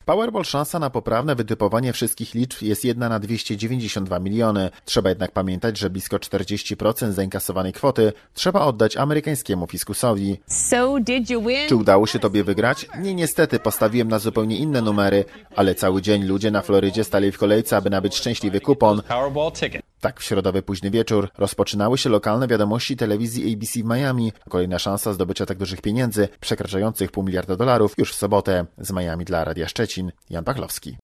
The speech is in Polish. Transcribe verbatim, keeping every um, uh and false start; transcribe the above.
Powerball szansa na poprawne wytypowanie wszystkich liczb jest jedna na dwieście dziewięćdziesiąt dwa miliony. Trzeba jednak pamiętać, że blisko czterdzieści procent zainkasowanej kwoty trzeba oddać amerykańskiemu fiskusowi. So did you win? Czy udało się tobie wygrać? Nie, niestety, postawiłem na zupełnie inne numery, ale cały dzień ludzie na Florydzie stali w kolejce, aby nabyć szczęśliwy kupon. Tak, w środowy późny wieczór rozpoczynały się lokalne wiadomości telewizji A B C w Miami. Kolejna szansa zdobycia tak dużych pieniędzy, przekraczających pół miliarda dolarów, już w sobotę. Z Miami dla Radia Szczecin, Jan Pachlowski.